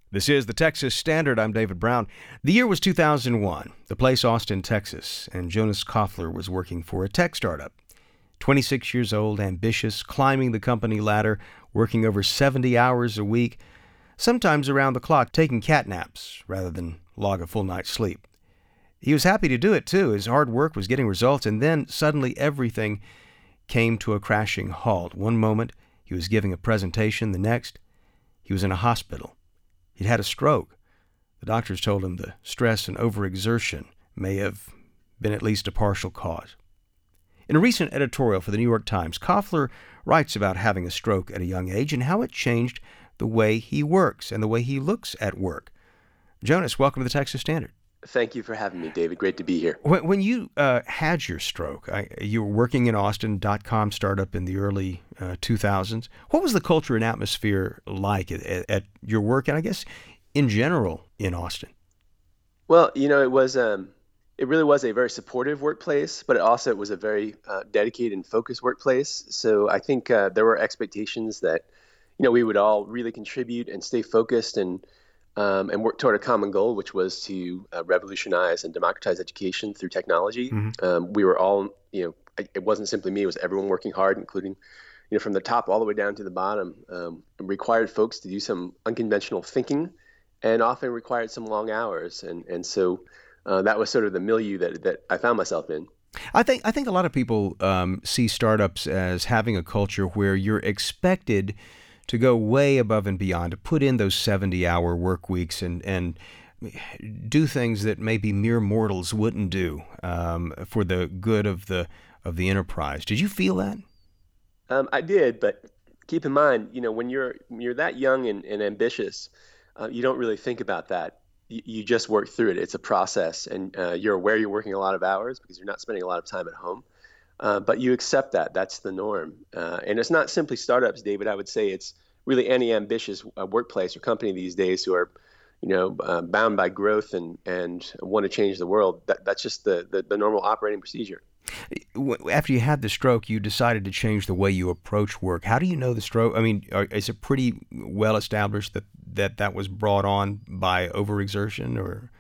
This is the Texas Standard. I'm David Brown. The year was 2001, the place Austin, Texas, and Jonas Koffler was working for a tech startup. 26 years old, ambitious, climbing the company ladder, working over 70 hours a week, sometimes around the clock, taking cat naps rather than log a full night's sleep. He was happy to do it, too. His hard work was getting results, and then suddenly everything came to a crashing halt. One moment, he was giving a presentation. The next, he was in a hospital. He'd had a stroke. The doctors told him the stress and overexertion may have been at least a partial cause. In a recent editorial for the New York Times, Koffler writes about having a stroke at a young age and how it changed the way he works and the way he looks at work. Jonas, welcome to the Texas Standard. Thank you for having me, David. Great to be here. When you had your stroke, you were working in Austin, .com startup in the early 2000s. What was the culture and atmosphere like at your work, and I guess in general in Austin? Well, it really was a very supportive workplace, but it was a very dedicated and focused workplace. So I think there were expectations that, we would all really contribute and stay focused and work toward a common goal, which was to revolutionize and democratize education through technology. Mm-hmm. We were all, it wasn't simply me, it was everyone working hard, including, from the top all the way down to the bottom. Required folks to do some unconventional thinking and often required some long hours. And so that was sort of the milieu that I found myself in. I think a lot of people see startups as having a culture where you're expected to go way above and beyond, to put in those 70-hour work weeks and do things that maybe mere mortals wouldn't do for the good of the enterprise. Did you feel that? I did, but keep in mind, when you're that young and ambitious, you don't really think about that. You just work through it. It's a process, and you're aware you're working a lot of hours because you're not spending a lot of time at home. But you accept that. That's the norm. And it's not simply startups, David. I would say it's really any ambitious workplace or company these days who are, bound by growth and want to change the world. That's just the normal operating procedure. After you had the stroke, you decided to change the way you approach work. How do you know the stroke? I mean, is it pretty well established that was brought on by overexertion, or?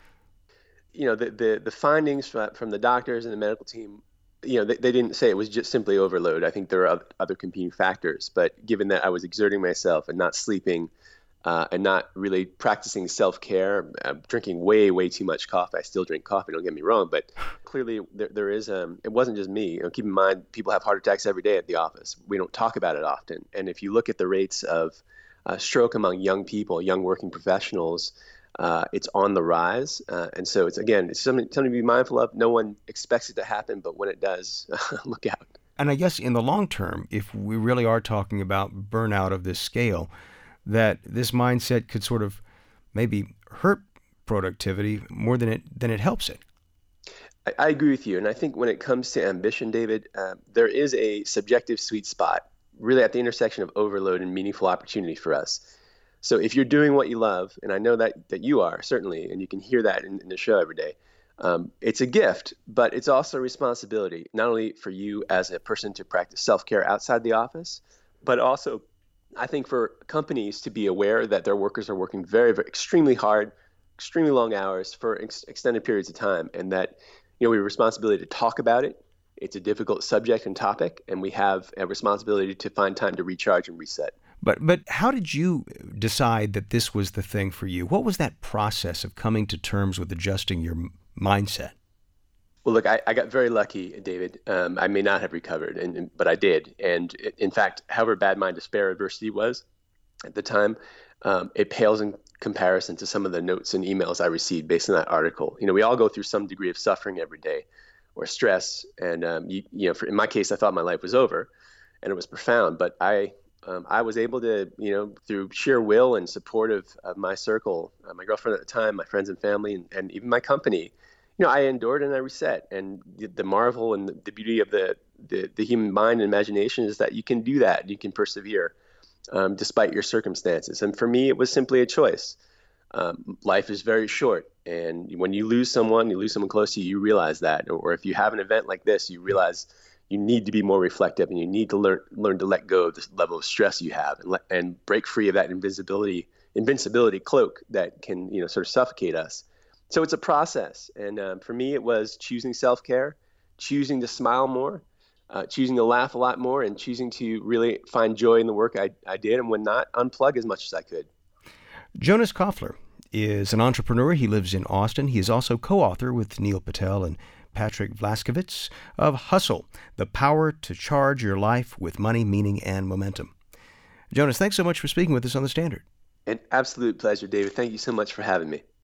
The findings from the doctors and the medical team, they didn't say it was just simply overload. I think there are other competing factors. But given that I was exerting myself and not sleeping and not really practicing self-care, drinking way too much coffee. I still drink coffee, don't get me wrong. But clearly there is, it wasn't just me. Keep in mind, people have heart attacks every day at the office. We don't talk about it often. And if you look at the rates of stroke among young people, young working professionals, it's on the rise. And so it's something to be mindful of. No one expects it to happen, but when it does, look out. And I guess in the long term, if we really are talking about burnout of this scale, that this mindset could sort of maybe hurt productivity more than it helps it. I agree with you. And I think when it comes to ambition, David, there is a subjective sweet spot really at the intersection of overload and meaningful opportunity for us. So if you're doing what you love, and I know that you are, certainly, and you can hear that in the show every day, it's a gift, but it's also a responsibility, not only for you as a person to practice self-care outside the office, but also, I think, for companies to be aware that their workers are working very, very extremely hard, extremely long hours for extended periods of time, and that we have a responsibility to talk about it. It's a difficult subject and topic, and we have a responsibility to find time to recharge and reset. But how did you decide that this was the thing for you? What was that process of coming to terms with adjusting your mindset? Well, look, I got very lucky, David. I may not have recovered, but I did. And in fact, however bad my despair adversity was at the time, it pales in comparison to some of the notes and emails I received based on that article. We all go through some degree of suffering every day or stress. And, in my case, I thought my life was over, and it was profound. But I was able to, through sheer will and support of my circle, my girlfriend at the time, my friends and family, and even my company, I endured and I reset. And the marvel and the beauty of the human mind and imagination is that you can do that. You can persevere despite your circumstances. And for me, it was simply a choice. Life is very short. And when you lose someone close to you, you realize that. Or if you have an event like this, you realize you need to be more reflective, and you need to learn to let go of this level of stress you have and break free of that invisibility invincibility cloak that can, sort of suffocate us. So it's a process. And for me, it was choosing self-care, choosing to smile more, choosing to laugh a lot more, and choosing to really find joy in the work I did, and when not, unplug as much as I could. Jonas Koffler is an entrepreneur. He lives in Austin. He is also co-author with Neil Patel and Patrick Vlaskovits of Hustle, The Power to Charge Your Life with Money, Meaning, and Momentum. Jonas, thanks so much for speaking with us on The Standard. An absolute pleasure, David. Thank you so much for having me.